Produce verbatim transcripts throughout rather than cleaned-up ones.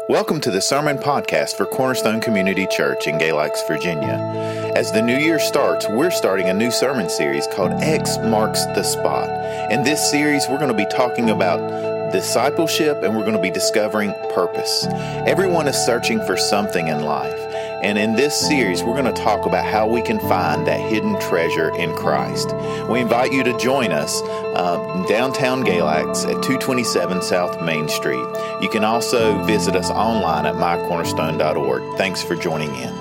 Welcome to the Sermon Podcast for Cornerstone Community Church in Galax, Virginia. As the new year starts, we're starting a new sermon series called X Marks the Spot. In this series, we're going to be talking about discipleship and we're going to be discovering purpose. Everyone is searching for something in life. And in this series, we're going to talk about how we can find that hidden treasure in Christ. We invite you to join us uh, in downtown Galax at two twenty-seven South Main Street. You can also visit us online at my cornerstone dot org. Thanks for joining in.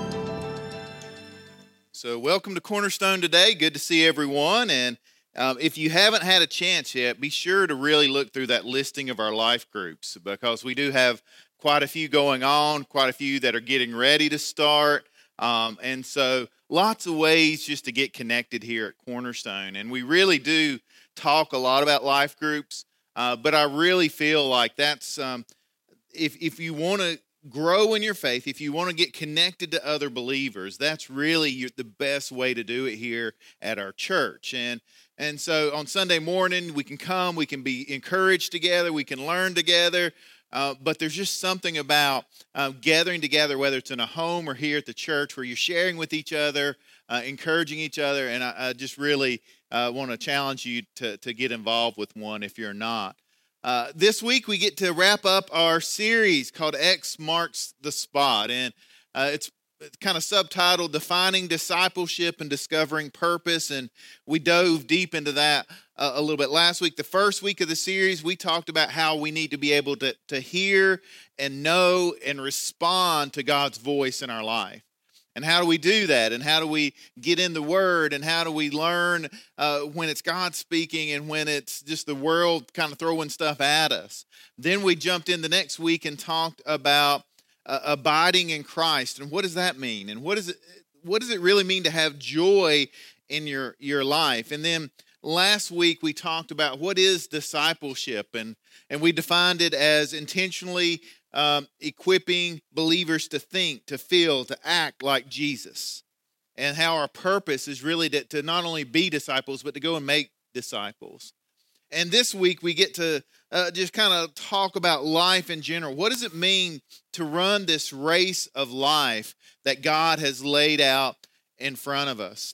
So welcome to Cornerstone today. Good to see everyone. And um, if you haven't had a chance yet, be sure to really look through that listing of our life groups, because we do have quite a few going on, quite a few that are getting ready to start. Um, and so lots of ways just to get connected here at Cornerstone. And we really do talk a lot about life groups, uh, but I really feel like that's, um, if, if you want to grow in your faith, if you want to get connected to other believers, that's really your, the best way to do it here at our church. And And so on Sunday morning, we can come, we can be encouraged together, we can learn together. Uh, but there's just something about uh, gathering together, whether it's in a home or here at the church, where you're sharing with each other, uh, encouraging each other. And I, I just really uh, want to challenge you to, to get involved with one if you're not. Uh, this week, we get to wrap up our series called X Marks the Spot. And uh, it's kind of subtitled Defining Discipleship and Discovering Purpose. And we dove deep into that uh, a little bit last week. The first week of the series, we talked about how we need to be able to, to hear and know and respond to God's voice in our life. And how do we do that? And how do we get in the Word? And how do we learn uh, when it's God speaking and when it's just the world kind of throwing stuff at us? Then we jumped in the next week and talked about Uh, abiding in Christ, and what does that mean? And what does it what does it really mean to have joy in your your life? And then last week we talked about what is discipleship, and and we defined it as intentionally um, equipping believers to think, to feel, to act like Jesus, and how our purpose is really to, to not only be disciples but to go and make disciples. And this week we get to uh, just kind of talk about life in general. What does it mean to run this race of life that God has laid out in front of us?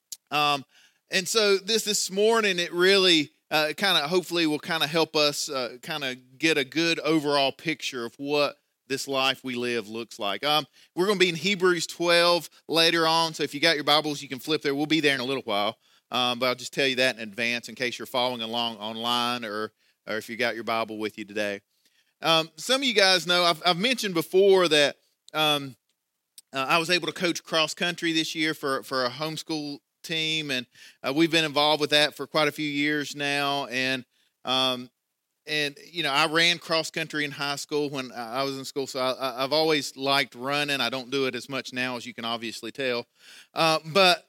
Um, and so this this morning, it really uh, kind of hopefully will kind of help us uh, kind of get a good overall picture of what this life we live looks like. Um, we're going to be in Hebrews twelve later on. So if you got your Bibles, you can flip there. We'll be there in a little while. Um, but I'll just tell you that in advance in case you're following along online or, or if you got your Bible with you today. Um, some of you guys know, I've, I've mentioned before that um, uh, I was able to coach cross country this year for, for a homeschool team. And uh, we've been involved with that for quite a few years now. And, um, and you know, I ran cross country in high school when I was in school. So I, I've always liked running. I don't do it as much now, as you can obviously tell. Uh, but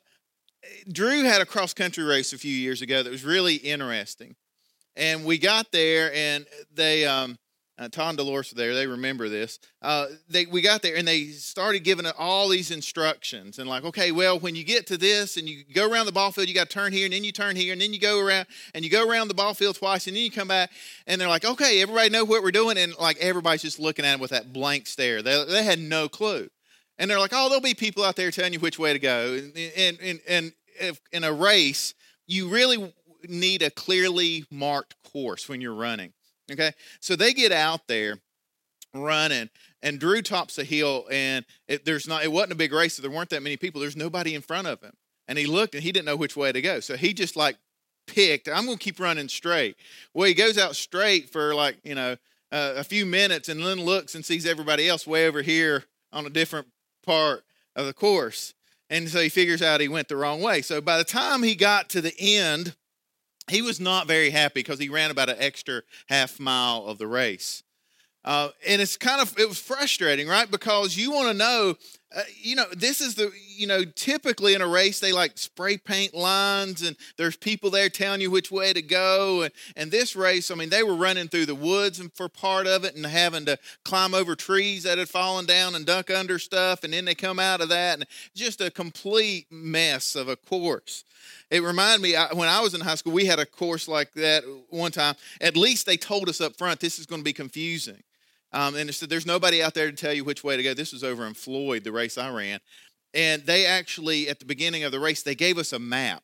Drew had a cross-country race a few years ago that was really interesting. And we got there, and they, um, uh, Tom and Dolores were there. They remember this. Uh, they We got there, and they started giving us all these instructions. And like, okay, well, when you get to this, and you go around the ball field, you got to turn here, and then you turn here, and then you go around, and you go around the ball field twice, and then you come back. And they're like, okay, everybody know what we're doing? And like everybody's just looking at them with that blank stare. They, they had no clue. And they're like, oh, there'll be people out there telling you which way to go. And, and, and, and if in a race, you really need a clearly marked course when you're running, okay? So they get out there running, and Drew tops a hill, and it, there's not. It wasn't a big race, so there weren't that many people. There's nobody in front of him. And he looked, and he didn't know which way to go. So he just, like, picked, I'm going to keep running straight. Well, he goes out straight for, like, you know, uh, a few minutes, and then looks and sees everybody else way over here on a different part of the course. And so he figures out he went the wrong way. So by the time he got to the end, he was not very happy because he ran about an extra half mile of the race. Uh, and it's kind of, it was frustrating, right? Because you want to know, uh, you know, this is the, you know, typically in a race, they like spray paint lines and there's people there telling you which way to go. And, and this race, I mean, they were running through the woods and for part of it and having to climb over trees that had fallen down and duck under stuff. And then they come out of that and just a complete mess of a course. It reminded me, when I was in high school, we had a course like that one time. At least they told us up front, this is going to be confusing. Um, and it said, there's nobody out there to tell you which way to go. This was over in Floyd, the race I ran. And they actually, at the beginning of the race, they gave us a map.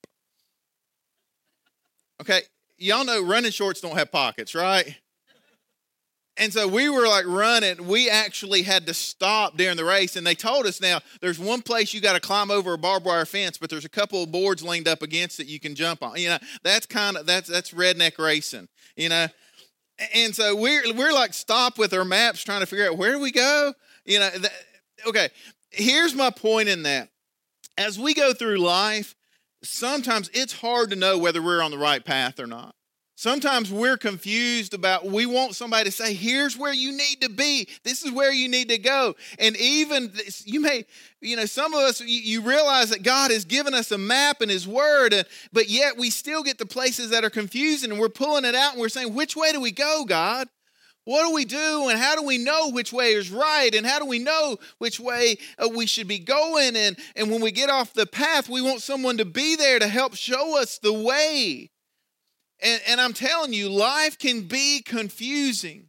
Okay, y'all know running shorts don't have pockets, right? And so we were like running. We actually had to stop during the race. And they told us, now, there's one place you got to climb over a barbed wire fence, but there's a couple of boards leaned up against it you can jump on. You know, that's kind of, that's that's redneck racing, you know. And so we're, we're like stopped with our maps trying to figure out where do we go? You know, that, okay, here's my point in that. As we go through life, sometimes it's hard to know whether we're on the right path or not. Sometimes we're confused about, we want somebody to say, here's where you need to be. This is where you need to go. And even, this, you may, you know, some of us, you, you realize that God has given us a map in His Word, and, but yet we still get to places that are confusing, and we're pulling it out and we're saying, which way do we go, God? What do we do, and how do we know which way is right, and how do we know which way uh, we should be going? And, and when we get off the path, we want someone to be there to help show us the way. And, and I'm telling you, life can be confusing.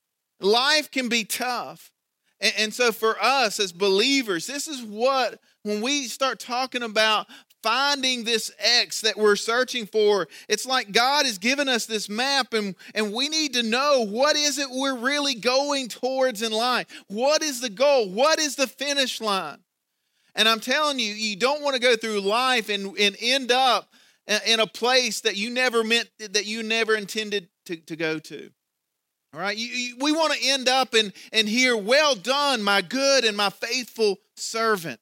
Life can be tough. And, and so for us as believers, this is what, when we start talking about finding this X that we're searching for, it's like God has given us this map, and, and we need to know, what is it we're really going towards in life? What is the goal? What is the finish line? And I'm telling you, you don't want to go through life and, and end up in a place that you never meant, that you never intended to, to go to. All right, you, you, we want to end up and, and hear, well done, my good and my faithful servant.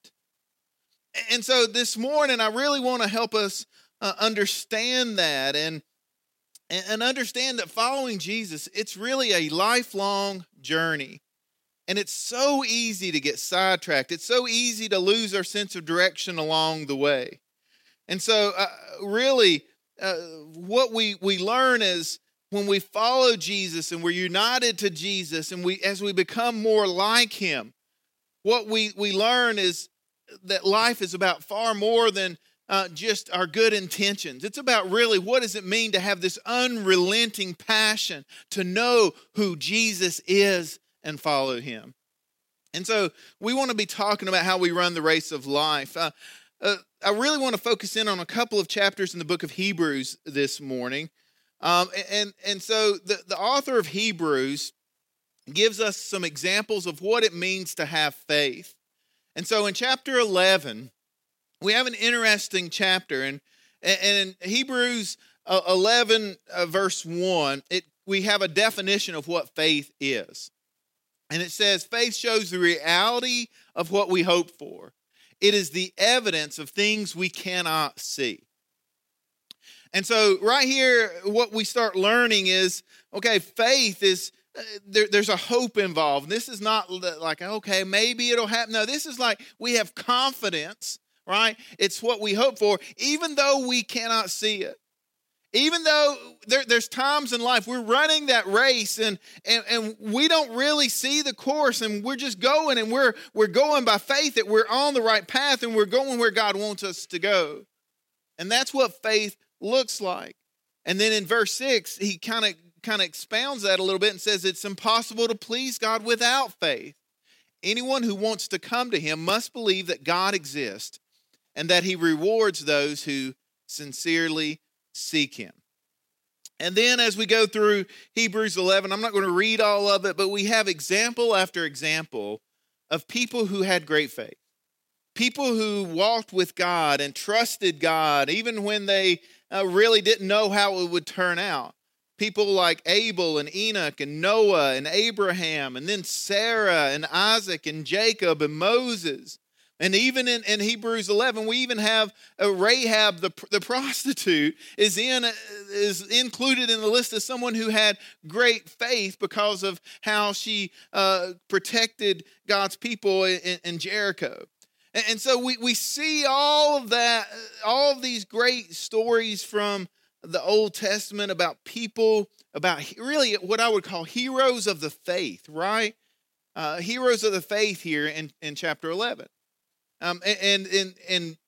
And so this morning, I really want to help us uh, understand that and, and understand that following Jesus, it's really a lifelong journey. And it's so easy to get sidetracked. It's so easy to lose our sense of direction along the way. And so uh, really uh, what we, we learn is when we follow Jesus and we're united to Jesus, and we as we become more like Him, what we, we learn is that life is about far more than uh, just our good intentions. It's about really, what does it mean to have this unrelenting passion to know who Jesus is and follow Him. And so we want to be talking about how we run the race of life. Uh, Uh, I really want to focus in on a couple of chapters in the book of Hebrews this morning. Um, and, and so the, the author of Hebrews gives us some examples of what it means to have faith. And so in chapter eleven, we have an interesting chapter. And, and in Hebrews eleven, uh, verse one, it, we have a definition of what faith is. And it says, faith shows the reality of what we hope for. It is the evidence of things we cannot see. And so right here, what we start learning is, okay, faith is, uh, there, there's a hope involved. This is not like, okay, maybe it'll happen. No, this is like we have confidence, right? It's what we hope for, even though we cannot see it. Even though there, there's times in life we're running that race and, and, and we don't really see the course, and we're just going and we're, we're going by faith that we're on the right path and we're going where God wants us to go. And that's what faith looks like. And then in verse six, he kind of kind of expounds that a little bit and says it's impossible to please God without faith. Anyone who wants to come to Him must believe that God exists and that He rewards those who sincerely seek Him. And then as we go through Hebrews eleven, I'm not going to read all of it, but we have example after example of people who had great faith. People who walked with God and trusted God even when they uh, really didn't know how it would turn out. People like Abel and Enoch and Noah and Abraham, and then Sarah and Isaac and Jacob and Moses. And even in, in Hebrews eleven, we even have a Rahab, the, the prostitute, is in is included in the list as someone who had great faith because of how she uh, protected God's people in, in Jericho. And, and so we, we see all of that, all of these great stories from the Old Testament about people, about really what I would call heroes of the faith, right? Uh, heroes of the faith here in, in chapter eleven. Um, and, and, and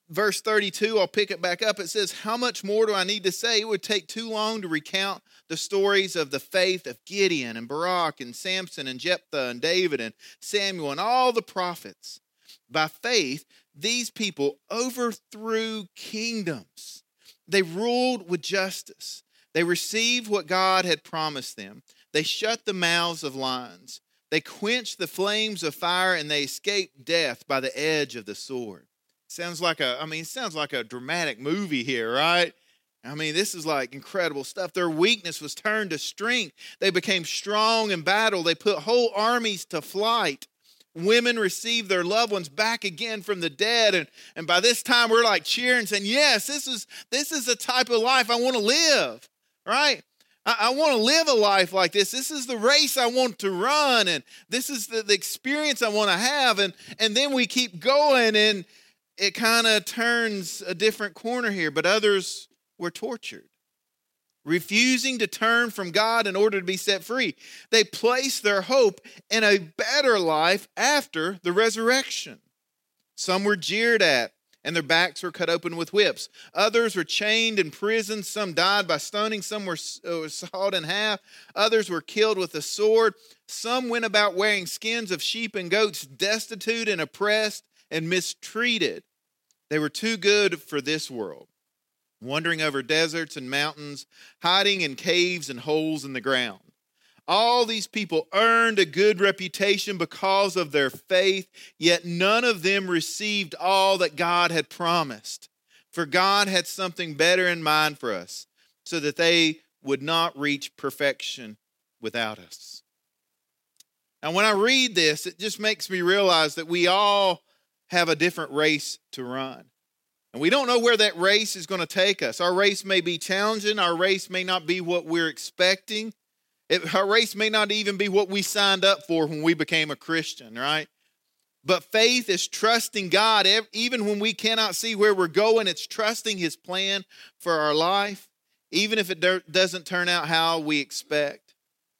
verse thirty-two, I'll pick it back up. It says, how much more do I need to say? It would take too long to recount the stories of the faith of Gideon and Barak and Samson and Jephthah and David and Samuel and all the prophets. By faith, these people overthrew kingdoms. They ruled with justice. They received what God had promised them. They shut the mouths of lions. They quenched the flames of fire, and they escaped death by the edge of the sword. Sounds like a, I mean, it sounds like a dramatic movie here, right? I mean, this is like incredible stuff. Their weakness was turned to strength. They became strong in battle. They put whole armies to flight. Women received their loved ones back again from the dead. And, and by this time, we're like cheering, saying, yes, this is, this is the type of life I want to live, right? I, I want to live a life like this. This is the race I want to run. And this is the, the experience I want to have. And, and then we keep going, and it kind of turns a different corner here. But others were tortured, refusing to turn from God in order to be set free. They placed their hope in a better life after the resurrection. Some were jeered at, and their backs were cut open with whips. Others were chained in prison. Some died by stoning. Some were sawed in half. Others were killed with a sword. Some went about wearing skins of sheep and goats, destitute and oppressed and mistreated. They were too good for this world, wandering over deserts and mountains, hiding in caves and holes in the ground. All these people earned a good reputation because of their faith, yet none of them received all that God had promised. For God had something better in mind for us, so that they would not reach perfection without us. Now, when I read this, it just makes me realize that we all have a different race to run. And we don't know where that race is going to take us. Our race may be challenging. Our race may not be what we're expecting. It, our race may not even be what we signed up for when we became a Christian, right? But faith is trusting God even when we cannot see where we're going. It's trusting His plan for our life, even if it doesn't turn out how we expect.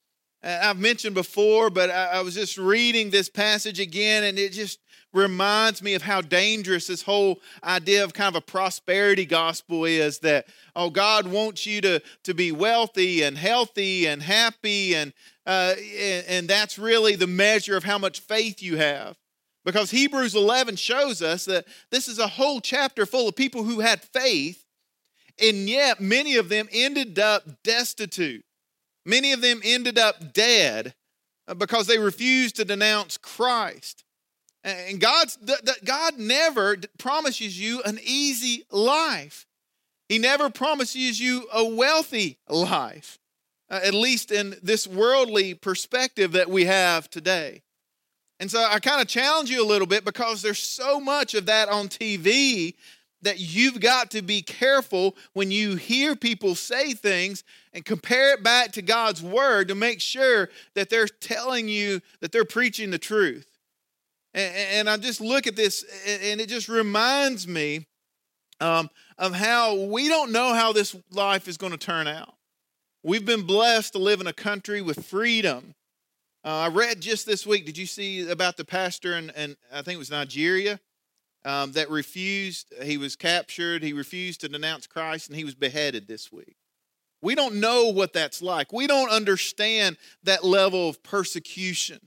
I've mentioned before, but I was just reading this passage again, and it just reminds me of how dangerous this whole idea of kind of a prosperity gospel is, that, oh, God wants you to, to be wealthy and healthy and happy, and, uh, and, and that's really the measure of how much faith you have. Because Hebrews eleven shows us that this is a whole chapter full of people who had faith, and yet many of them ended up destitute. Many of them ended up dead because they refused to denounce Christ. And God's, God never promises you an easy life. He never promises you a wealthy life, at least in this worldly perspective that we have today. And so I kind of challenge you a little bit, because there's so much of that on T V that you've got to be careful when you hear people say things and compare it back to God's word to make sure that they're telling you that they're preaching the truth. And, and I just look at this, and it just reminds me um, of how we don't know how this life is going to turn out. We've been blessed to live in a country with freedom. Uh, I read just this week, did you see about the pastor in, in I think it was Nigeria, um, that refused, he was captured, he refused to denounce Christ, and he was beheaded this week. We don't know what that's like. We don't understand that level of persecution.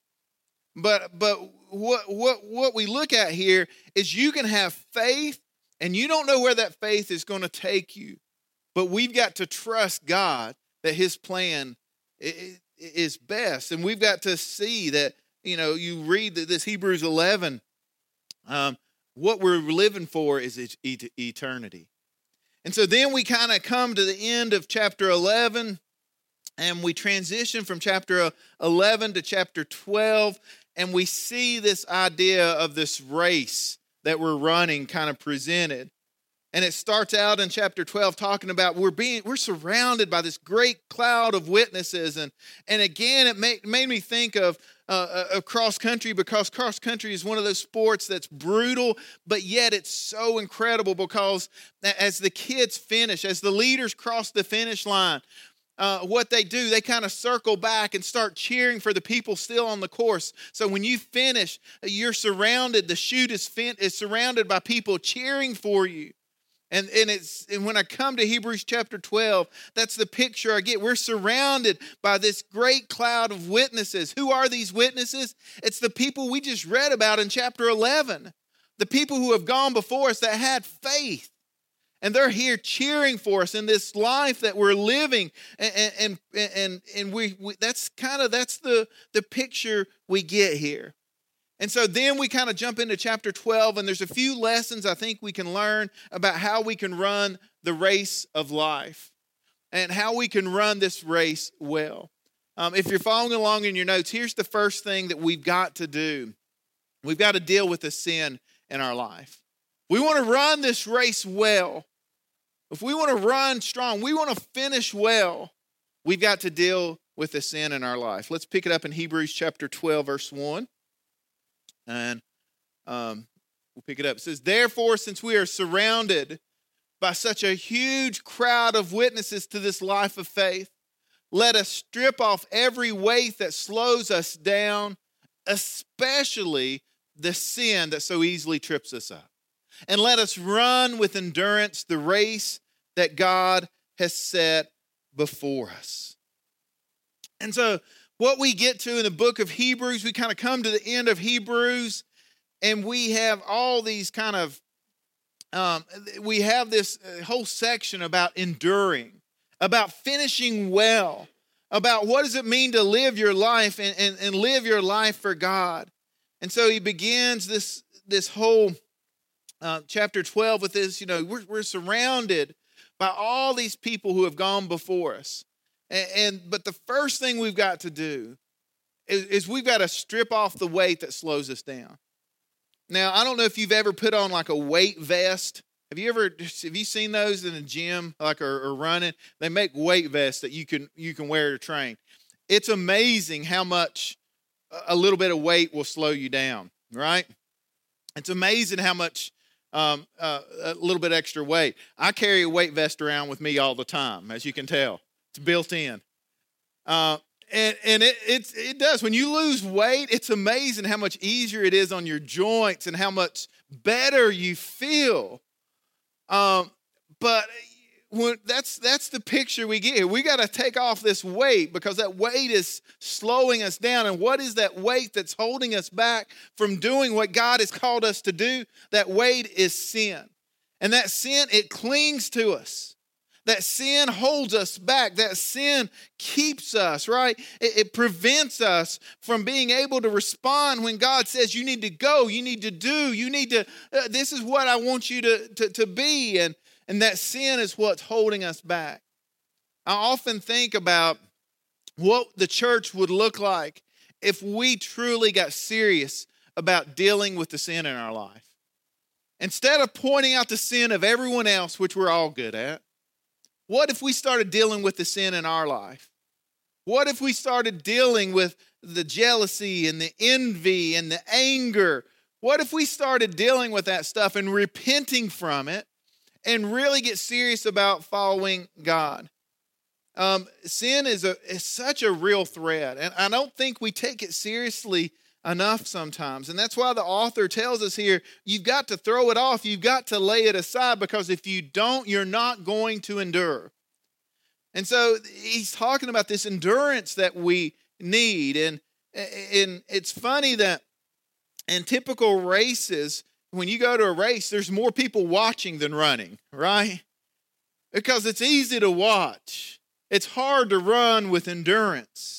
But but what what what we look at here is you can have faith, and you don't know where that faith is going to take you. But we've got to trust God that His plan is best. And we've got to see that, you know, you read this Hebrews eleven, um, what we're living for is eternity. And so then we kind of come to the end of chapter eleven, and we transition from chapter eleven to chapter twelve, and we see this idea of this race that we're running kind of presented. And it starts out in chapter twelve talking about we're being we're surrounded by this great cloud of witnesses, and and again it made made me think of uh, of cross country, because cross country is one of those sports that's brutal, but yet it's so incredible, because as the kids finish, as the leaders cross the finish line, uh, what they do, they kind of circle back and start cheering for the people still on the course. So when you finish, you're surrounded, the chute is, fin- is surrounded by people cheering for you. And, and it's and when I come to Hebrews chapter twelve, that's the picture I get. We're surrounded by this great cloud of witnesses. Who are these witnesses? It's the people we just read about in chapter eleven. The people who have gone before us that had faith. And they're here cheering for us in this life that we're living. And, and, and, and we, we that's kind of, that's the, the picture we get here. And so then we kind of jump into chapter twelve, and there's a few lessons I think we can learn about how we can run the race of life and how we can run this race well. Um, if you're following along in your notes, here's the first thing that we've got to do. We've got to deal with the sin in our life. We want to run this race well. If we want to run strong, we want to finish well, we've got to deal with the sin in our life. Let's pick it up in Hebrews chapter twelve, verse one. And um, we'll pick it up. It says, therefore, since we are surrounded by such a huge crowd of witnesses to this life of faith, let us strip off every weight that slows us down, especially the sin that so easily trips us up. And let us run with endurance the race that God has set before us. And so what we get to in the book of Hebrews, we kind of come to the end of Hebrews, and we have all these kind of, um, we have this whole section about enduring, about finishing well, about what does it mean to live your life and, and, and live your life for God. And so he begins this, this whole uh, chapter twelve with this, you know, we're, we're surrounded by all these people who have gone before us. And, and but the first thing we've got to do is, is we've got to strip off the weight that slows us down. Now, I don't know if you've ever put on like a weight vest. Have you ever, have you seen those in the gym, like or, or running? They make weight vests that you can you can wear to train. It's amazing how much a little bit of weight will slow you down, right? It's amazing how much um, uh, a little bit extra weight. I carry a weight vest around with me all the time, as you can tell. It's built in. Uh, and and it, it's, it does. When you lose weight, it's amazing how much easier it is on your joints and how much better you feel. Um, but when, that's that's the picture we get here. We got to take off this weight because that weight is slowing us down. And what is that weight that's holding us back from doing what God has called us to do? That weight is sin. And that sin, it clings to us. That sin holds us back. That sin keeps us, right? It, it prevents us from being able to respond when God says, you need to go, you need to do, you need to, uh, this is what I want you to, to, to be. And, and that sin is what's holding us back. I often think about what the church would look like if we truly got serious about dealing with the sin in our life. Instead of pointing out the sin of everyone else, which we're all good at, what if we started dealing with the sin in our life? What if we started dealing with the jealousy and the envy and the anger? What if we started dealing with that stuff and repenting from it and really get serious about following God? Um, sin is, a, is such a real threat, and I don't think we take it seriously enough sometimes. And that's why the author tells us here, you've got to throw it off. You've got to lay it aside, because if you don't, you're not going to endure. And so he's talking about this endurance that we need. And, and it's funny that in typical races, when you go to a race, there's more people watching than running, right? Because it's easy to watch. It's hard to run with endurance.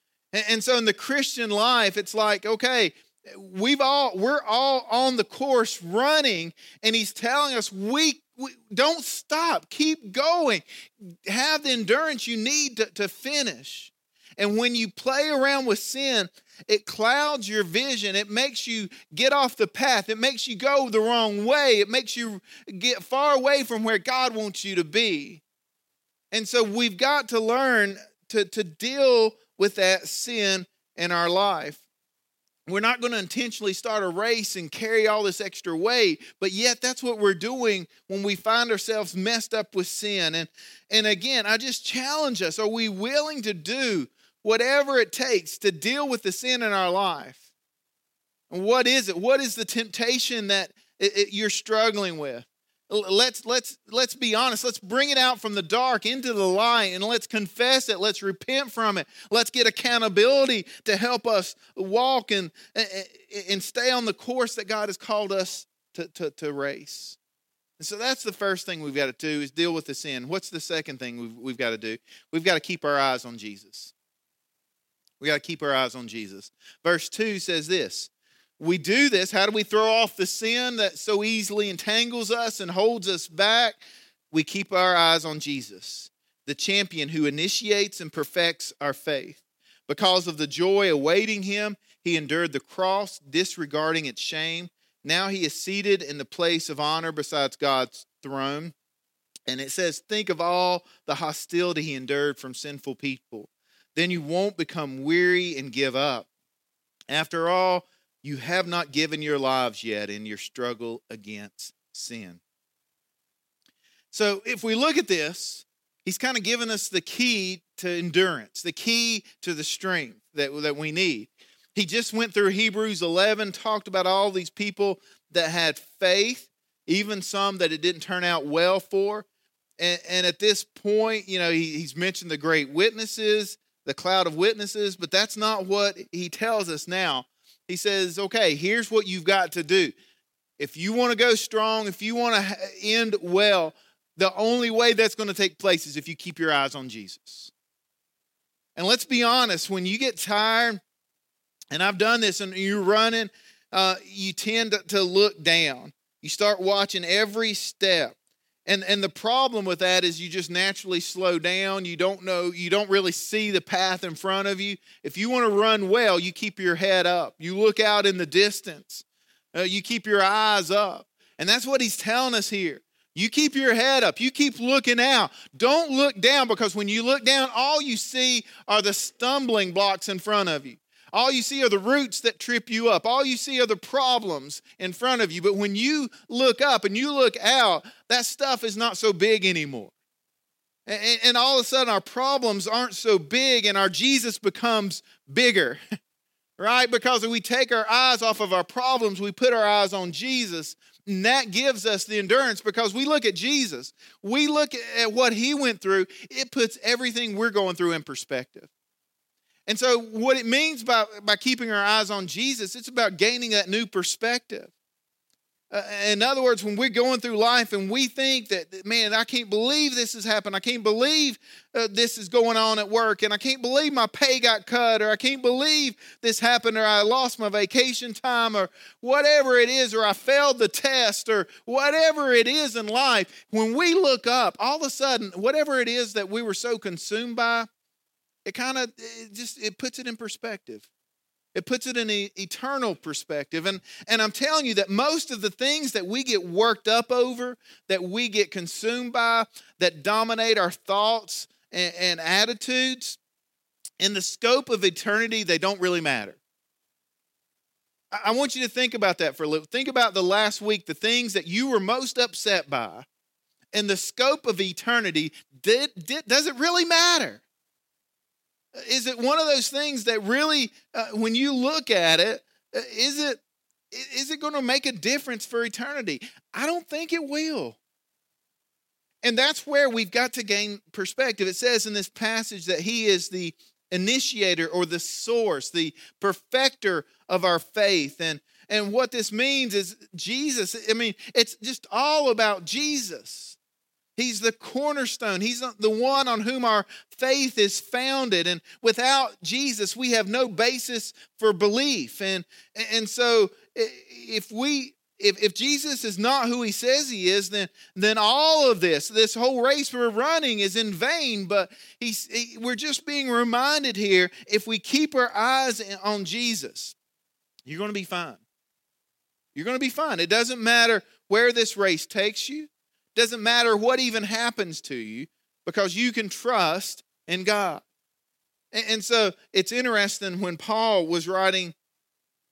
And so in the Christian life, it's like, okay, we've all, we're all on the course running, and he's telling us we, we don't stop, keep going, have the endurance you need to, to finish. And when you play around with sin, it clouds your vision. It makes you get off the path. It makes you go the wrong way. It makes you get far away from where God wants you to be. And so we've got to learn to, to deal with that sin in our life. We're not going to intentionally start a race and carry all this extra weight, but yet that's what we're doing when we find ourselves messed up with sin. And, and again, I just challenge us, are we willing to do whatever it takes to deal with the sin in our life? And what is it? What is the temptation that it, it, you're struggling with? Let's let's let's be honest. Let's bring it out from the dark into the light, and let's confess it. Let's repent from it. Let's get accountability to help us walk and and stay on the course that God has called us to, to, to race. And so that's the first thing we've got to do, is deal with the sin. What's the second thing we've, we've got to do? We've got to keep our eyes on Jesus. We got to keep our eyes on Jesus. Verse two says this. We do this. How do we throw off the sin that so easily entangles us and holds us back? We keep our eyes on Jesus, the champion who initiates and perfects our faith. Because of the joy awaiting him, he endured the cross, disregarding its shame. Now he is seated in the place of honor beside God's throne. And it says, think of all the hostility he endured from sinful people. Then you won't become weary and give up. After all, you have not given your lives yet in your struggle against sin. So if we look at this, he's kind of given us the key to endurance, the key to the strength that, that we need. He just went through Hebrews eleven, talked about all these people that had faith, even some that it didn't turn out well for. And, and at this point, you know, he, he's mentioned the great witnesses, the cloud of witnesses, but that's not what he tells us now. He says, okay, here's what you've got to do. If you want to go strong, if you want to end well, the only way that's going to take place is if you keep your eyes on Jesus. And let's be honest, when you get tired, and I've done this, and you're running, uh, you tend to, to look down. You start watching every step. And, and the problem with that is you just naturally slow down. You don't know, you don't really see the path in front of you. If you want to run well, you keep your head up. You look out in the distance. Uh, you keep your eyes up. And that's what he's telling us here. You keep your head up. You keep looking out. Don't look down, because when you look down, all you see are the stumbling blocks in front of you. All you see are the roots that trip you up. All you see are the problems in front of you. But when you look up and you look out, that stuff is not so big anymore. And, and all of a sudden, our problems aren't so big, and our Jesus becomes bigger, right? Because if we take our eyes off of our problems, we put our eyes on Jesus, and that gives us the endurance, because we look at Jesus. We look at what he went through. It puts everything we're going through in perspective. And so what it means by, by keeping our eyes on Jesus, it's about gaining that new perspective. Uh, in other words, when we're going through life and we think that, man, I can't believe this has happened. I can't believe uh, this is going on at work. And I can't believe my pay got cut. Or I can't believe this happened. Or I lost my vacation time. Or whatever it is. Or I failed the test. Or whatever it is in life. When we look up, all of a sudden, whatever it is that we were so consumed by, it kind of it just it puts it in perspective. It puts it in an eternal perspective. And, and I'm telling you that most of the things that we get worked up over, that we get consumed by, that dominate our thoughts and, and attitudes, in the scope of eternity, they don't really matter. I, I want you to think about that for a little. Think about the last week, the things that you were most upset by. In the scope of eternity, did, did, does it really matter? Is it one of those things that really, uh, when you look at it, uh, is it is it going to make a difference for eternity? I don't think it will. And that's where we've got to gain perspective. It says in this passage that he is the initiator or the source, the perfecter of our faith. And, and what this means is Jesus, I mean, it's just all about Jesus. He's the cornerstone. He's the one on whom our faith is founded. And without Jesus, we have no basis for belief. And, and so if we if, if Jesus is not who he says he is, then, then all of this, this whole race we're running is in vain. But he's, he, we're just being reminded here, if we keep our eyes on Jesus, you're going to be fine. You're going to be fine. It doesn't matter where this race takes you. Doesn't matter what even happens to you, because you can trust in God. And so it's interesting when Paul was writing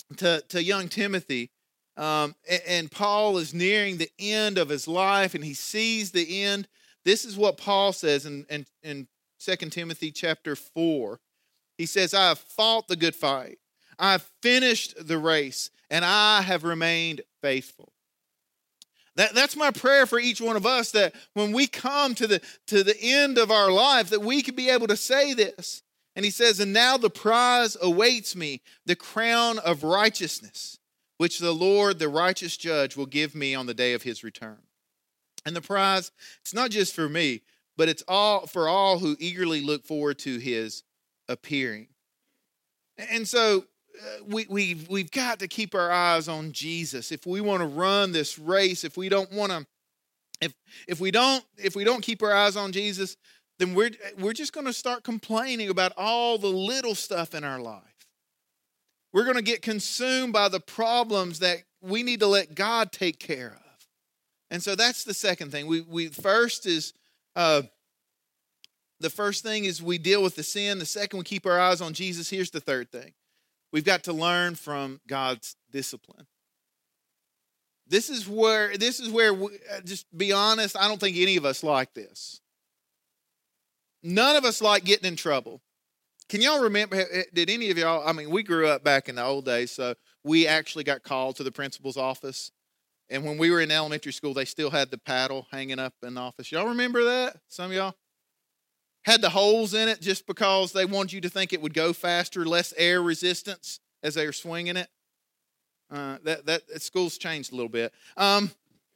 to, to young Timothy. Um, and, and Paul is nearing the end of his life, and he sees the end. This is what Paul says in, in, in Second Timothy chapter four. He says, I have fought the good fight. I have finished the race, and I have remained faithful. That, that's my prayer for each one of us, that when we come to the, to the end of our life, that we could be able to say this. And he says, and now the prize awaits me, the crown of righteousness, which the Lord, the righteous judge, will give me on the day of his return. And the prize, it's not just for me, but it's all for all who eagerly look forward to his appearing. And so uh, we, we've, we've got to keep our eyes on Jesus. If we want to run this race, if we don't want to, if if we don't, if we don't keep our eyes on Jesus, then we're we're just going to start complaining about all the little stuff in our life. We're going to get consumed by the problems that we need to let God take care of. And so that's the second thing. We we first is uh, the first thing is we deal with the sin. The second, we keep our eyes on Jesus. Here's the third thing. We've got to learn from God's discipline. This is where this is where we, just be honest, I don't think any of us like this. None of us like getting in trouble. Can y'all remember, did any of y'all, I mean, we grew up back in the old days, so we actually got called to the principal's office. And when we were in elementary school, they still had the paddle hanging up in the office. Y'all remember that? Some of y'all? Had the holes in it just because they wanted you to think it would go faster, less air resistance as they were swinging it. Uh, that, that, that school's changed a little bit. Um,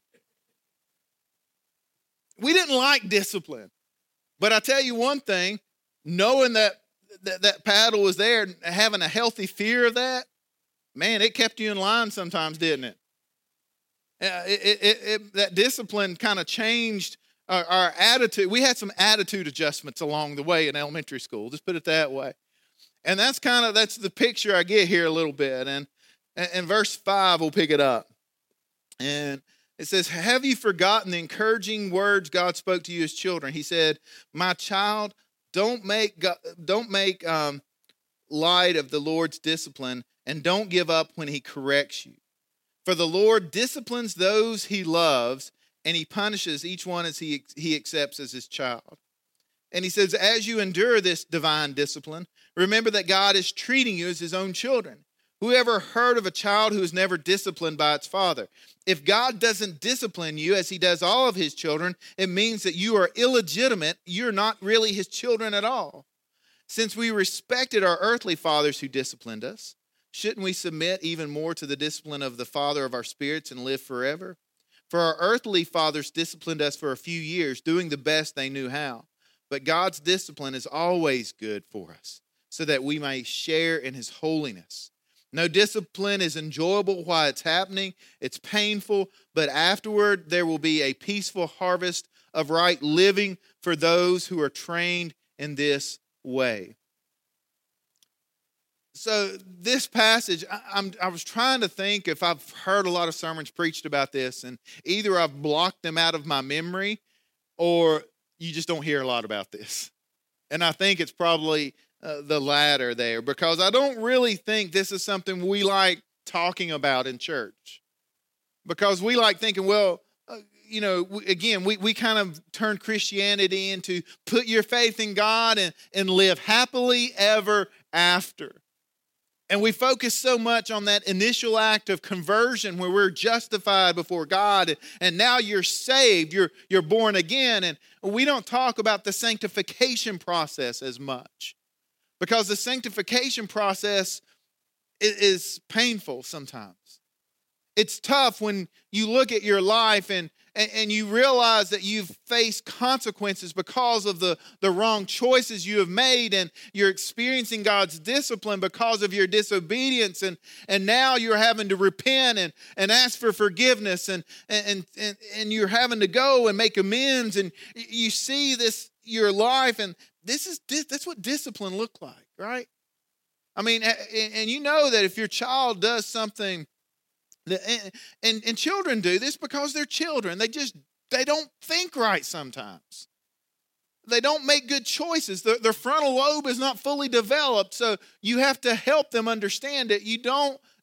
we didn't like discipline. But I tell you one thing, knowing that That, that paddle was there, having a healthy fear of that, man, it kept you in line sometimes, didn't it? Uh, it, it, it, it that discipline kind of changed our, our attitude. We had some attitude adjustments along the way in elementary school, just put it that way. And that's kind of, that's the picture I get here a little bit. And in verse five, we'll pick it up. And it says, have you forgotten the encouraging words God spoke to you as children? He said, my child, Don't make don't make um, light of the Lord's discipline, and don't give up when he corrects you. For the Lord disciplines those he loves, and he punishes each one as he, he accepts as his child. And he says, as you endure this divine discipline, remember that God is treating you as his own children. Who ever heard of a child who is never disciplined by its father? If God doesn't discipline you as he does all of his children, it means that you are illegitimate. You're not really his children at all. Since we respected our earthly fathers who disciplined us, shouldn't we submit even more to the discipline of the Father of our spirits and live forever? For our earthly fathers disciplined us for a few years, doing the best they knew how. But God's discipline is always good for us, so that we may share in his holiness. No discipline is enjoyable while it's happening. It's painful, but afterward there will be a peaceful harvest of right living for those who are trained in this way. So this passage, I, I'm, I was trying to think if I've heard a lot of sermons preached about this, and either I've blocked them out of my memory or you just don't hear a lot about this. And I think it's probably Uh, the latter there, because I don't really think this is something we like talking about in church, because we like thinking, well, uh, you know, we, again, we, we kind of turn Christianity into put your faith in God and, and live happily ever after. And we focus so much on that initial act of conversion where we're justified before God, and, and now you're saved, you're, you're born again, and we don't talk about the sanctification process as much. Because the sanctification process is painful sometimes. It's tough when you look at your life and, and, and you realize that you've faced consequences because of the, the wrong choices you have made, and you're experiencing God's discipline because of your disobedience, and, and now you're having to repent and, and ask for forgiveness, and, and, and, and you're having to go and make amends, and you see this, your life, and This is that's what discipline looked like, right? I mean, and, and you know that if your child does something, that, and, and children do this because they're children. They just, they don't think right sometimes. They don't make good choices. Their, their frontal lobe is not fully developed, so you have to help them understand that you don't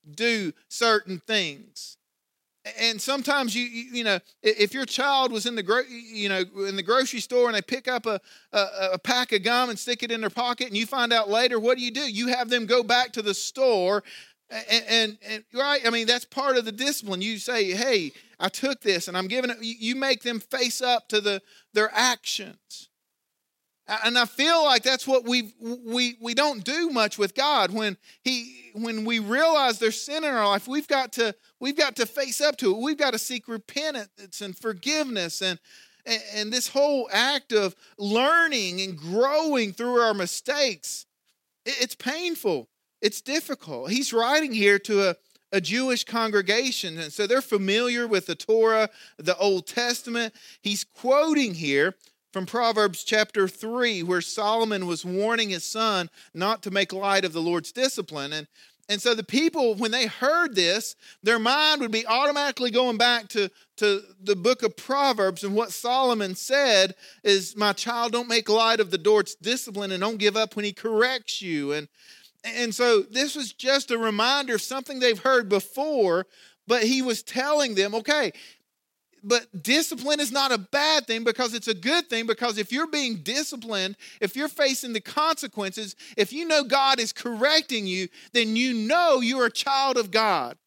do certain things. And sometimes you, you you know, if your child was in the gro- you know in the grocery store and they pick up a, a a pack of gum and stick it in their pocket, and you find out later, what do you do? You have them go back to the store, and and, and right. I mean, that's part of the discipline. You say, hey, I took this, and I'm giving it. You make them face up to the their actions. And I feel like that's what we we we don't do much with God. When he when we realize there's sin in our life, we've got to we've got to face up to it. We've got to seek repentance and forgiveness, and and, and this whole act of learning and growing through our mistakes. It, it's painful. It's difficult. He's writing here to a a Jewish congregation, and so they're familiar with the Torah, the Old Testament. He's quoting here from Proverbs chapter three, where Solomon was warning his son not to make light of the Lord's discipline. And, and so the people, when they heard this, their mind would be automatically going back to, to the book of Proverbs. And what Solomon said is, my child, don't make light of the Lord's discipline and don't give up when he corrects you. And, and so this was just a reminder of something they've heard before, but he was telling them, okay, but discipline is not a bad thing, because it's a good thing, because if you're being disciplined, if you're facing the consequences, if you know God is correcting you, then you know you're a child of God.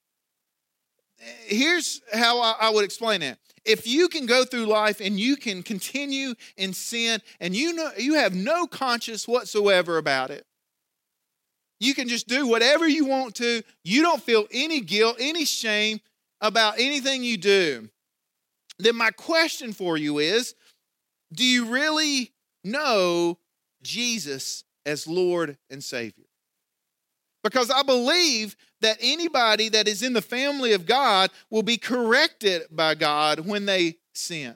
Here's how I would explain that. If you can go through life and you can continue in sin and you know you have no conscience whatsoever about it, you can just do whatever you want to, you don't feel any guilt, any shame about anything you do, then my question for you is, do you really know Jesus as Lord and Savior? Because I believe that anybody that is in the family of God will be corrected by God when they sin.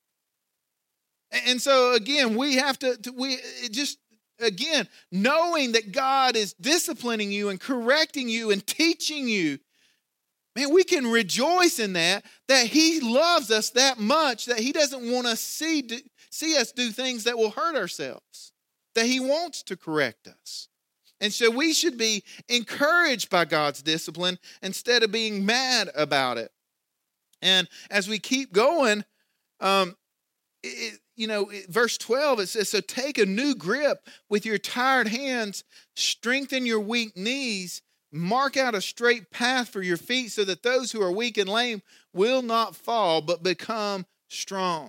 And so again, we have to, to we just, again, knowing that God is disciplining you and correcting you and teaching you, man, we can rejoice in that, that he loves us that much, that he doesn't want us see, see us do things that will hurt ourselves, that he wants to correct us. And so we should be encouraged by God's discipline instead of being mad about it. And as we keep going, um, it, you know, verse twelve, it says, so take a new grip with your tired hands, strengthen your weak knees, mark out a straight path for your feet so that those who are weak and lame will not fall, but become strong.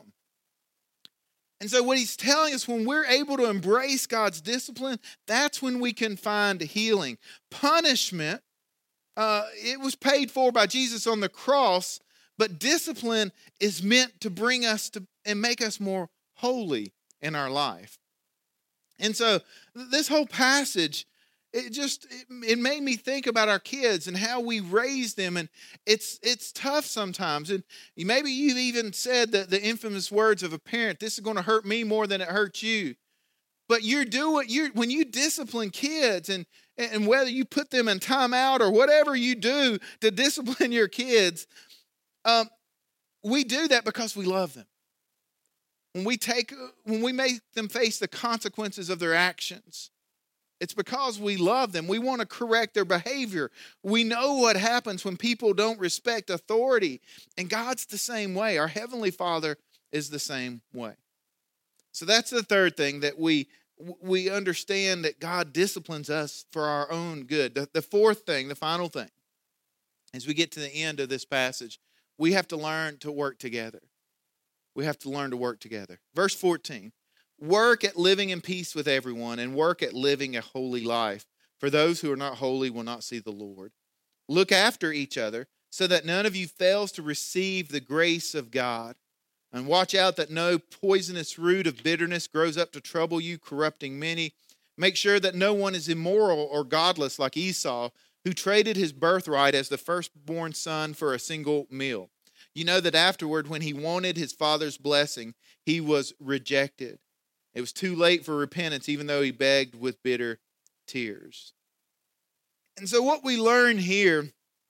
And so what he's telling us, when we're able to embrace God's discipline, that's when we can find healing. Punishment, uh, it was paid for by Jesus on the cross, but discipline is meant to bring us to and make us more holy in our life. And so this whole passage, It just, it, it made me think about our kids and how we raise them. And it's it's tough sometimes. And maybe you've even said the, the infamous words of a parent, this is going to hurt me more than it hurts you. But you're doing, you're, when you discipline kids, and, and whether you put them in timeout or whatever you do to discipline your kids, um, we do that because we love them. When we take, when we make them face the consequences of their actions, it's because we love them. We want to correct their behavior. We know what happens when people don't respect authority. And God's the same way. Our Heavenly Father is the same way. So that's the third thing, that we we understand that God disciplines us for our own good. The, the fourth thing, the final thing, as we get to the end of this passage, we have to learn to work together. We have to learn to work together. Verse fourteen. Work at living in peace with everyone, and work at living a holy life. For those who are not holy will not see the Lord. Look after each other, so that none of you fails to receive the grace of God. And watch out that no poisonous root of bitterness grows up to trouble you, corrupting many. Make sure that no one is immoral or godless like Esau, who traded his birthright as the firstborn son for a single meal. You know that afterward, when he wanted his father's blessing, he was rejected. It was too late for repentance, even though he begged with bitter tears. And so what we learn here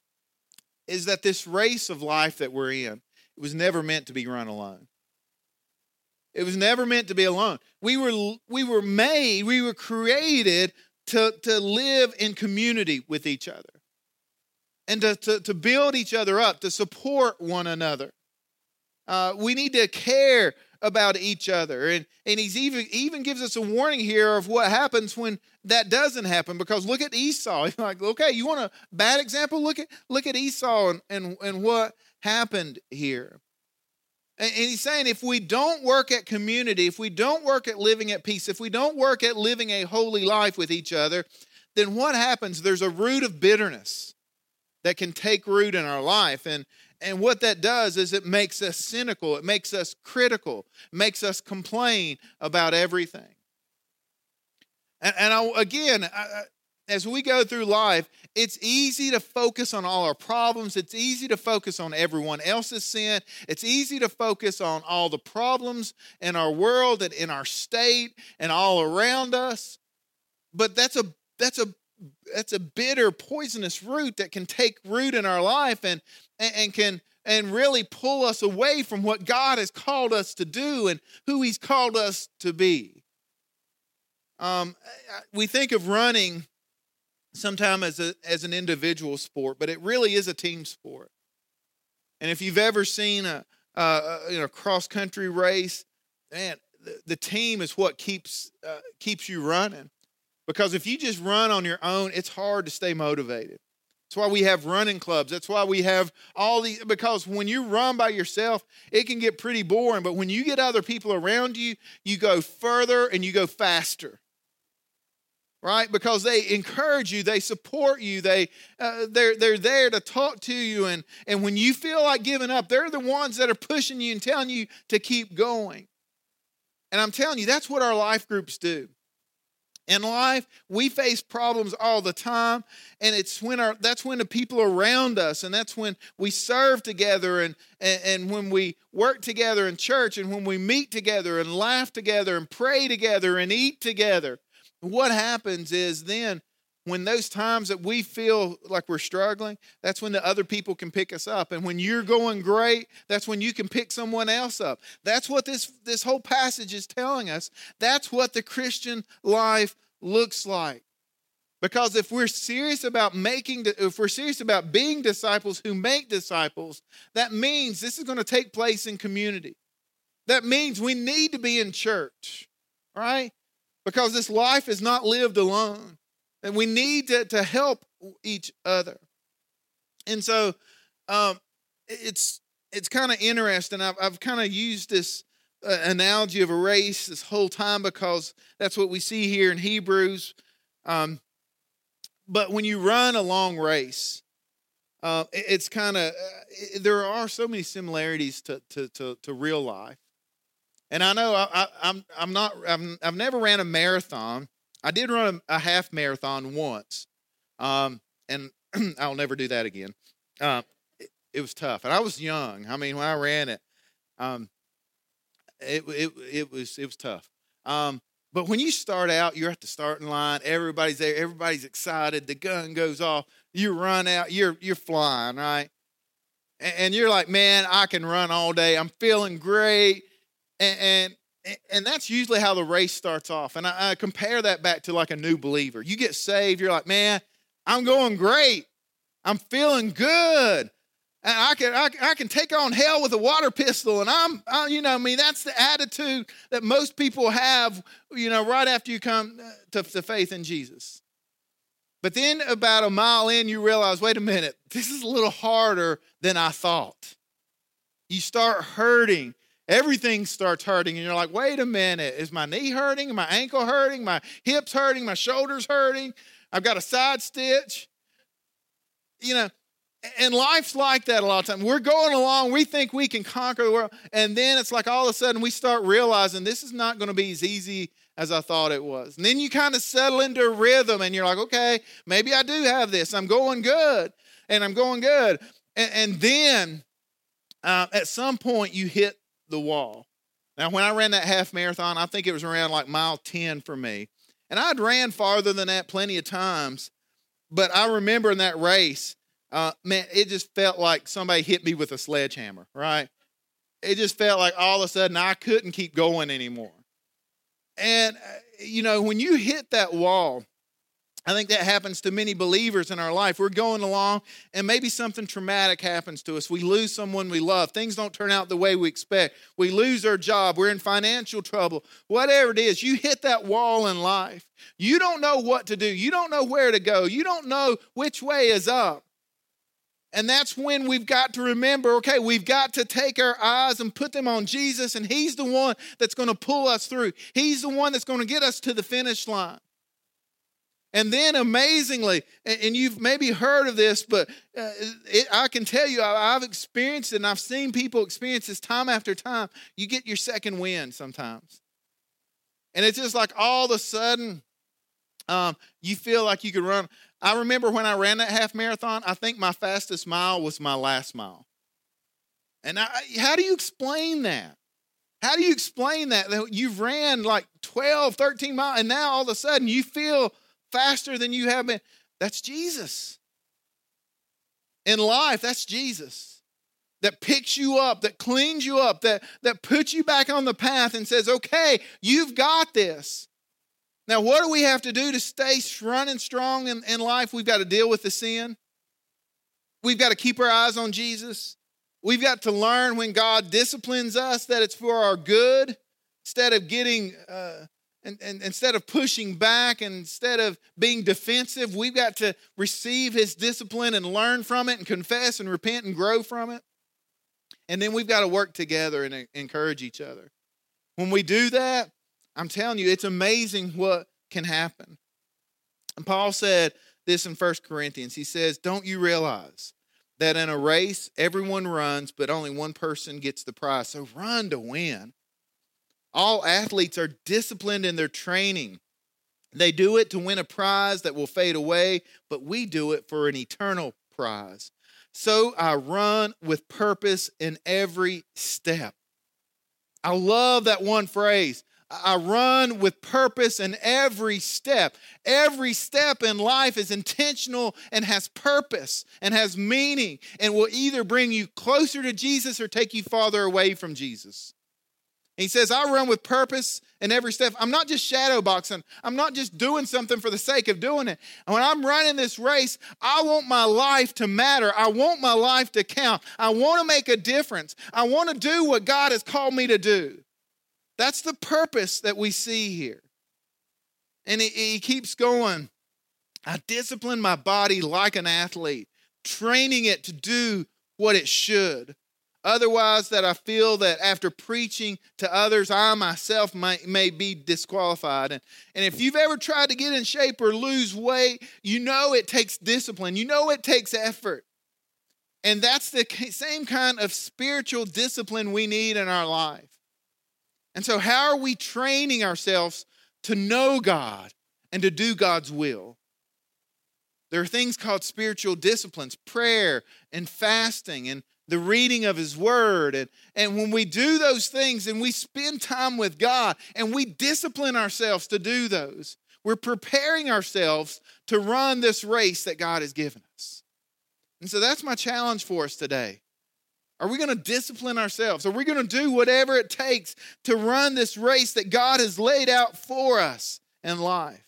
is that this race of life that we're in, it was never meant to be run alone. It was never meant to be alone. We were, we were made, we were created to, to live in community with each other. and to, to, to build each other up, to support one another. Uh, we need to care about each other. And, and he's even, even gives us a warning here of what happens when that doesn't happen. Because look at Esau. He's like, okay, you want a bad example? Look at look at Esau and, and, and what happened here. And, and he's saying if we don't work at community, if we don't work at living at peace, if we don't work at living a holy life with each other, then what happens? There's a root of bitterness that can take root in our life. And, and what that does is it makes us cynical. It makes us critical. It makes us complain about everything. And, and I, again, I, as we go through life, it's easy to focus on all our problems. It's easy to focus on everyone else's sin. It's easy to focus on all the problems in our world and in our state and all around us. But that's a that's a that's a bitter, poisonous root that can take root in our life and and, and can and really pull us away from what God has called us to do and who He's called us to be. Um, we think of running sometimes as a as an individual sport, but it really is a team sport. And if you've ever seen a, a you know cross country race, man, the, the team is what keeps uh, keeps you running. Because if you just run on your own, it's hard to stay motivated. That's why we have running clubs. That's why we have all these, because when you run by yourself, it can get pretty boring. But when you get other people around you, you go further and you go faster. Right? Because they encourage you, they support you, they, uh, they're, they're there to talk to you. And, and when you feel like giving up, they're the ones that are pushing you and telling you to keep going. And I'm telling you, that's what our life groups do. In life, we face problems all the time, and it's when our that's when the people around us, and that's when we serve together, and, and, and when we work together in church, and when we meet together, and laugh together, and pray together, and eat together. What happens is then, when those times that we feel like we're struggling, that's when the other people can pick us up. And when you're going great, that's when you can pick someone else up. That's what this, this whole passage is telling us. That's what the Christian life looks like. Because if we're serious about making, if we're serious about being disciples who make disciples, that means this is going to take place in community. That means we need to be in church, right? Because this life is not lived alone. And we need to, to help each other. And so um, it's it's kind of interesting. I've, I've kind of used this uh, analogy of a race this whole time because that's what we see here in Hebrews. Um, but when you run a long race, uh, it, it's kind of, uh, there are so many similarities to, to, to, to real life. And I know I, I, I'm I'm not I've, I've never ran a marathon. I did run a, a half marathon once, um, and I'll never do that again. Uh, it, it was tough, and I was young. I mean, when I ran it, um, it it it was it was tough. Um, but when you start out, you're at the starting line. Everybody's there. Everybody's excited. The gun goes off. You run out. You're you're flying, right? And, and you're like, man, I can run all day. I'm feeling great. And, and and that's usually how the race starts off. And I, I compare that back to like a new believer. You get saved, you're like, man, I'm going great. I'm feeling good. And I can I, I can take on hell with a water pistol. And I'm, I, you know, I mean, that's the attitude that most people have, you know, right after you come to, to faith in Jesus. But then about a mile in, you realize, wait a minute, this is a little harder than I thought. You start hurting. Everything starts hurting, and you're like, wait a minute, is my knee hurting? My ankle hurting? My hips hurting? My shoulders hurting? I've got a side stitch. You know, and life's like that a lot of times. We're going along, we think we can conquer the world, and then it's like all of a sudden we start realizing this is not going to be as easy as I thought it was. And then you kind of settle into a rhythm, and you're like, okay, maybe I do have this. I'm going good, and I'm going good. And, and then uh, at some point you hit the wall. Now, when I ran that half marathon, I think it was around like mile ten for me. And I'd ran farther than that plenty of times. But I remember in that race, uh, man, it just felt like somebody hit me with a sledgehammer, right? It just felt like all of a sudden I couldn't keep going anymore. And, uh, you know, when you hit that wall, I think that happens to many believers in our life. We're going along and maybe something traumatic happens to us. We lose someone we love. Things don't turn out the way we expect. We lose our job. We're in financial trouble. Whatever it is, you hit that wall in life. You don't know what to do. You don't know where to go. You don't know which way is up. And that's when we've got to remember, okay, we've got to take our eyes and put them on Jesus, and He's the one that's going to pull us through. He's the one that's going to get us to the finish line. And then amazingly, and you've maybe heard of this, but uh, it, I can tell you, I've experienced it and I've seen people experience this time after time. You get your second wind sometimes. And it's just like all of a sudden, um, you feel like you could run. I remember when I ran that half marathon, I think my fastest mile was my last mile. And I, how do you explain that? How do you explain that? That you've ran like twelve, thirteen miles, and now all of a sudden you feel faster than you have been. That's Jesus. In life, that's Jesus. That picks you up, that cleans you up, that, that puts you back on the path and says, okay, you've got this. Now, what do we have to do to stay running strong in, in life? We've got to deal with the sin. We've got to keep our eyes on Jesus. We've got to learn when God disciplines us that it's for our good, instead of getting... Uh, And, and instead of pushing back and instead of being defensive, we've got to receive His discipline and learn from it and confess and repent and grow from it. And then we've got to work together and encourage each other. When we do that, I'm telling you, it's amazing what can happen. And Paul said this in First Corinthians. He says, don't you realize that in a race, everyone runs, but only one person gets the prize? So run to win. All athletes are disciplined in their training. They do it to win a prize that will fade away, but we do it for an eternal prize. So I run with purpose in every step. I love that one phrase. I run with purpose in every step. Every step in life is intentional and has purpose and has meaning and will either bring you closer to Jesus or take you farther away from Jesus. He says, I run with purpose in every step. I'm not just shadow boxing. I'm not just doing something for the sake of doing it. And when I'm running this race, I want my life to matter. I want my life to count. I want to make a difference. I want to do what God has called me to do. That's the purpose that we see here. And he, he keeps going. I discipline my body like an athlete, training it to do what it should. Otherwise, that I feel that after preaching to others, I myself may, may be disqualified. And, and if you've ever tried to get in shape or lose weight, you know it takes discipline. You know it takes effort. And that's the same kind of spiritual discipline we need in our life. And so how are we training ourselves to know God and to do God's will? There are things called spiritual disciplines, prayer and fasting and the reading of His Word. And, and when we do those things and we spend time with God and we discipline ourselves to do those, we're preparing ourselves to run this race that God has given us. And so that's my challenge for us today. Are we going to discipline ourselves? Are we going to do whatever it takes to run this race that God has laid out for us in life?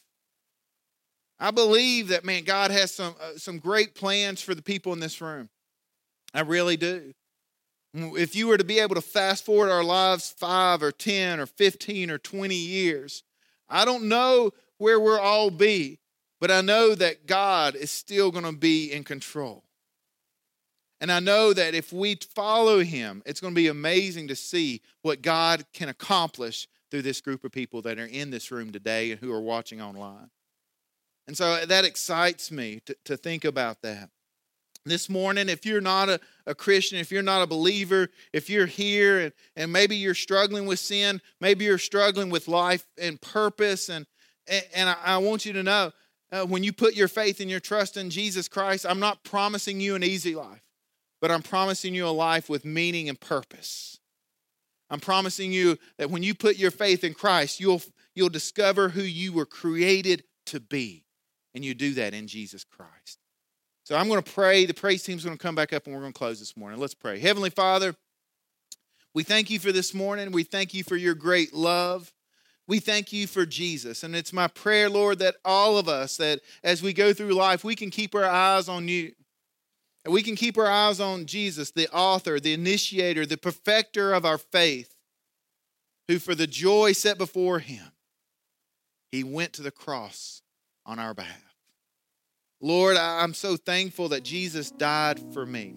I believe that, man, God has some, uh, some great plans for the people in this room. I really do. If you were to be able to fast forward our lives five or ten or fifteen or twenty years, I don't know where we'll all be, but I know that God is still going to be in control. And I know that if we follow Him, it's going to be amazing to see what God can accomplish through this group of people that are in this room today and who are watching online. And so that excites me to, to think about that. This morning, if you're not a, a Christian, if you're not a believer, if you're here and, and maybe you're struggling with sin, maybe you're struggling with life and purpose, and, and, and I, I want you to know, uh, when you put your faith and your trust in Jesus Christ, I'm not promising you an easy life, but I'm promising you a life with meaning and purpose. I'm promising you that when you put your faith in Christ, you'll, you'll discover who you were created to be, and you do that in Jesus Christ. So I'm going to pray. The praise team's going to come back up and we're going to close this morning. Let's pray. Heavenly Father, we thank you for this morning. We thank you for your great love. We thank you for Jesus. And it's my prayer, Lord, that all of us, that as we go through life, we can keep our eyes on you. And we can keep our eyes on Jesus, the author, the initiator, the perfecter of our faith, who for the joy set before him, he went to the cross on our behalf. Lord, I'm so thankful that Jesus died for me.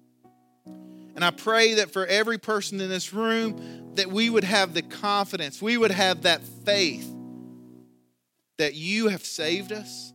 And I pray that for every person in this room, that we would have the confidence, we would have that faith that you have saved us,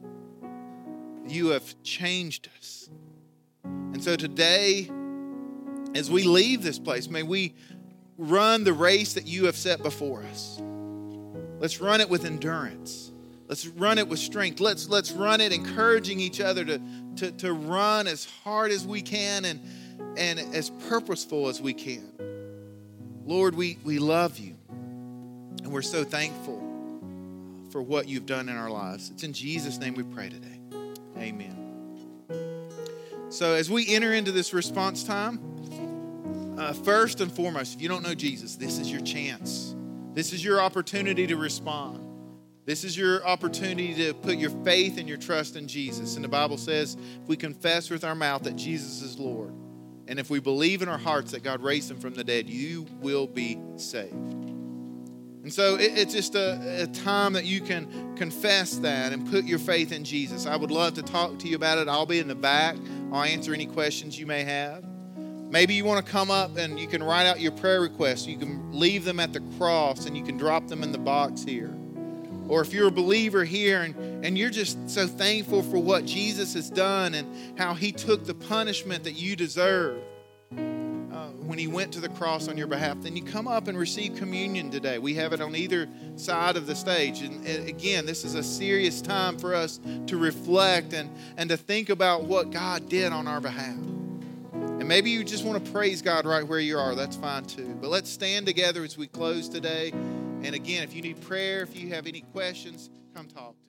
you have changed us. And so today, as we leave this place, may we run the race that you have set before us. Let's run it with endurance. Let's run it with strength. Let's, let's run it encouraging each other to, to, to run as hard as we can and and as purposeful as we can. Lord, we, we love you, and we're so thankful for what you've done in our lives. It's in Jesus' name we pray today. Amen. So as we enter into this response time, uh, first and foremost, if you don't know Jesus, this is your chance. This is your opportunity to respond. This is your opportunity to put your faith and your trust in Jesus. And the Bible says, if we confess with our mouth that Jesus is Lord, and if we believe in our hearts that God raised him from the dead, you will be saved. And so it, it's just a, a time that you can confess that and put your faith in Jesus. I would love to talk to you about it. I'll be in the back. I'll answer any questions you may have. Maybe you want to come up and you can write out your prayer requests. You can leave them at the cross and you can drop them in the box here. Or if you're a believer here and, and you're just so thankful for what Jesus has done and how he took the punishment that you deserve uh, when he went to the cross on your behalf, then you come up and receive communion today. We have it on either side of the stage. And, and again, this is a serious time for us to reflect and, and to think about what God did on our behalf. And maybe you just want to praise God right where you are. That's fine too. But let's stand together as we close today. And again, if you need prayer, if you have any questions, come talk.